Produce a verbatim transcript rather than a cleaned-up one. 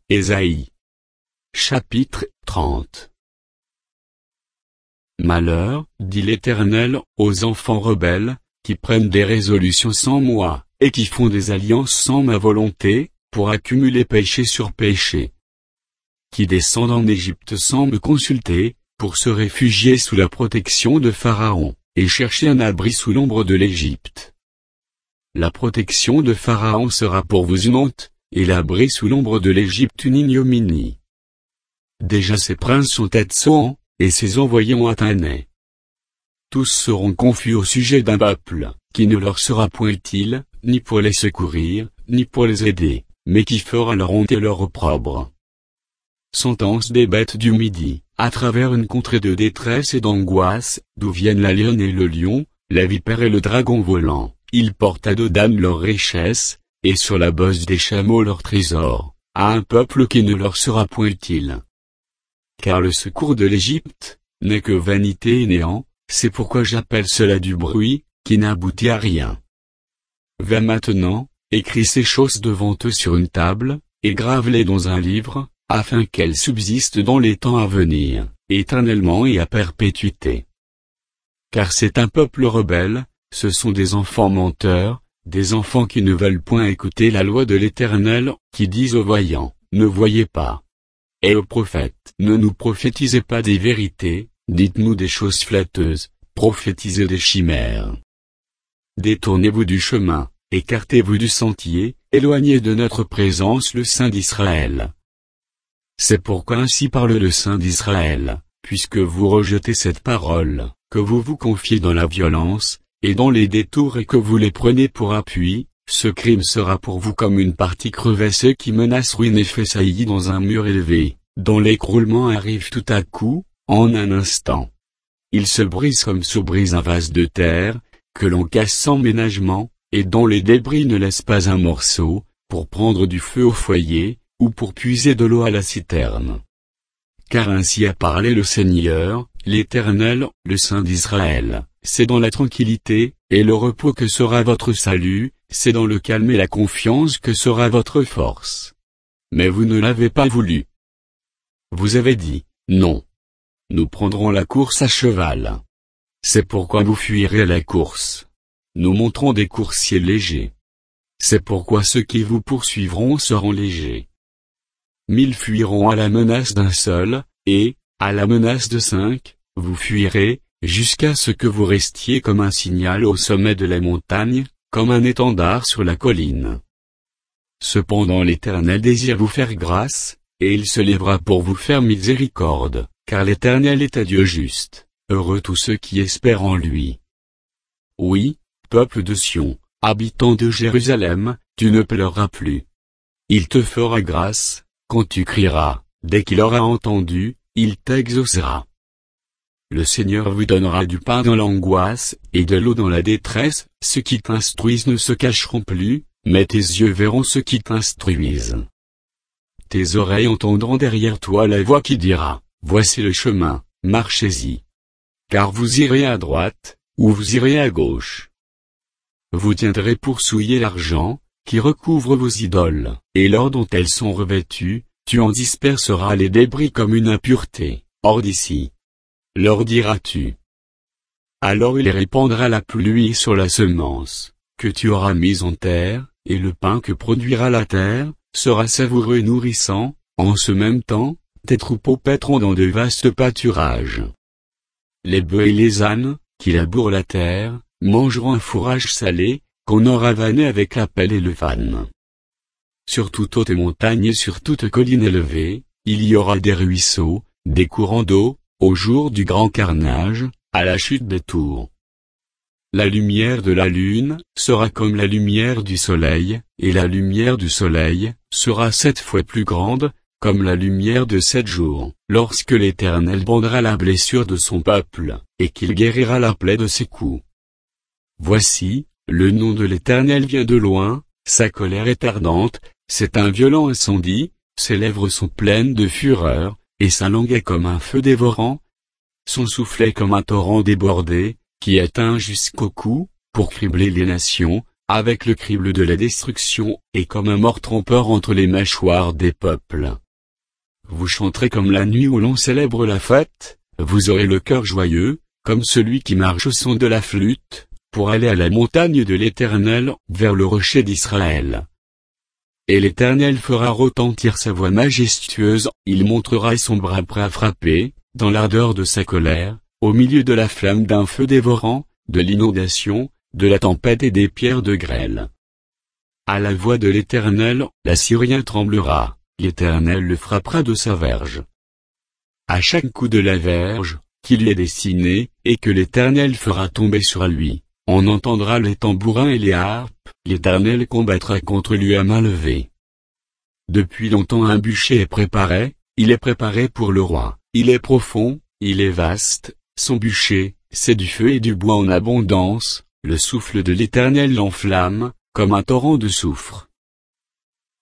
Ésaïe. Chapitre trente. Malheur, dit l'Éternel, aux enfants rebelles, qui prennent des résolutions sans moi, et qui font des alliances sans ma volonté, pour accumuler péché sur péché. Qui descendent en Égypte sans me consulter, pour se réfugier sous la protection de Pharaon, et chercher un abri sous l'ombre de l'Égypte. La protection de Pharaon sera pour vous une honte, et l'abri sous l'ombre de l'Égypte une ignominie. Déjà ses princes sont Tsoan, et ses envoyés ont Atané. Tous seront confus au sujet d'un peuple, qui ne leur sera point utile, ni pour les secourir, ni pour les aider, mais qui fera leur honte et leur opprobre. Sentence des bêtes du Midi, à travers une contrée de détresse et d'angoisse, d'où viennent la lionne et le lion, la vipère et le dragon volant, ils portent à dos d'âne leur richesse, et sur la bosse des chameaux leur trésor, à un peuple qui ne leur sera point utile. Car le secours de l'Égypte n'est que vanité et néant, c'est pourquoi j'appelle cela du bruit, qui n'aboutit à rien. Va maintenant, écris ces choses devant eux sur une table, et grave-les dans un livre, afin qu'elles subsistent dans les temps à venir, éternellement et à perpétuité. Car c'est un peuple rebelle, ce sont des enfants menteurs, des enfants qui ne veulent point écouter la loi de l'Éternel, qui disent aux voyants, ne voyez pas. Et aux prophètes, ne nous prophétisez pas des vérités, dites-nous des choses flatteuses, prophétisez des chimères. Détournez-vous du chemin, écartez-vous du sentier, éloignez de notre présence le Saint d'Israël. C'est pourquoi ainsi parle le Saint d'Israël, puisque vous rejetez cette parole, que vous vous confiez dans la violence, et dans les détours et que vous les prenez pour appui, ce crime sera pour vous comme une partie crevassée qui menace ruine et fait saillie dans un mur élevé, dont l'écroulement arrive tout à coup, en un instant. Il se brise comme se brise un vase de terre, que l'on casse sans ménagement, et dont les débris ne laissent pas un morceau, pour prendre du feu au foyer, ou pour puiser de l'eau à la citerne. Car ainsi a parlé le Seigneur, l'Éternel, le Saint d'Israël, c'est dans la tranquillité, et le repos que sera votre salut, c'est dans le calme et la confiance que sera votre force. Mais vous ne l'avez pas voulu. Vous avez dit, non. Nous prendrons la course à cheval. C'est pourquoi vous fuirez à la course. Nous monterons des coursiers légers. C'est pourquoi ceux qui vous poursuivront seront légers. Mille fuiront à la menace d'un seul, et, à la menace de cinq, vous fuirez, jusqu'à ce que vous restiez comme un signal au sommet de la montagne, comme un étendard sur la colline. Cependant l'Éternel désire vous faire grâce, et il se lèvera pour vous faire miséricorde, car l'Éternel est un Dieu juste, heureux tous ceux qui espèrent en lui. Oui, peuple de Sion, habitant de Jérusalem, tu ne pleureras plus. Il te fera grâce, quand tu crieras, dès qu'il aura entendu, il t'exaucera. Le Seigneur vous donnera du pain dans l'angoisse, et de l'eau dans la détresse, ceux qui t'instruisent ne se cacheront plus, mais tes yeux verront ceux qui t'instruisent. Tes oreilles entendront derrière toi la voix qui dira, voici le chemin, marchez-y. Car vous irez à droite, ou vous irez à gauche. Vous tiendrez pour souiller l'argent, qui recouvre vos idoles, et l'or dont elles sont revêtues, tu en disperseras les débris comme une impureté, hors d'ici. Leur diras-tu. Alors il répandra la pluie sur la semence, que tu auras mise en terre, et le pain que produira la terre, sera savoureux et nourrissant, en ce même temps, tes troupeaux paîtront dans de vastes pâturages. Les bœufs et les ânes, qui labourent la terre, mangeront un fourrage salé, qu'on aura vanné avec la pelle et le fan. Sur toute haute montagne et sur toute colline élevée, il y aura des ruisseaux, des courants d'eau, au jour du grand carnage, à la chute des tours. La lumière de la lune sera comme la lumière du soleil, et la lumière du soleil sera sept fois plus grande, comme la lumière de sept jours, lorsque l'Éternel bandera la blessure de son peuple, et qu'il guérira la plaie de ses coups. Voici, le nom de l'Éternel vient de loin, sa colère est ardente, c'est un violent incendie, ses lèvres sont pleines de fureur, et sa langue est comme un feu dévorant. Son souffle est comme un torrent débordé, qui atteint jusqu'au cou, pour cribler les nations, avec le crible de la destruction, et comme un mort trompeur entre les mâchoires des peuples. Vous chanterez comme la nuit où l'on célèbre la fête, vous aurez le cœur joyeux, comme celui qui marche au son de la flûte, pour aller à la montagne de l'Éternel, vers le rocher d'Israël. Et l'Éternel fera retentir sa voix majestueuse, il montrera son bras prêt à frapper, dans l'ardeur de sa colère, au milieu de la flamme d'un feu dévorant, de l'inondation, de la tempête et des pierres de grêle. À la voix de l'Éternel, l'Assyrien tremblera, l'Éternel le frappera de sa verge. À chaque coup de la verge, qui lui est destinée, et que l'Éternel fera tomber sur lui, on entendra les tambourins et les harpes, l'Éternel combattra contre lui à main levée. Depuis longtemps un bûcher est préparé, il est préparé pour le roi, il est profond, il est vaste, son bûcher, c'est du feu et du bois en abondance, le souffle de l'Éternel l'enflamme, comme un torrent de soufre.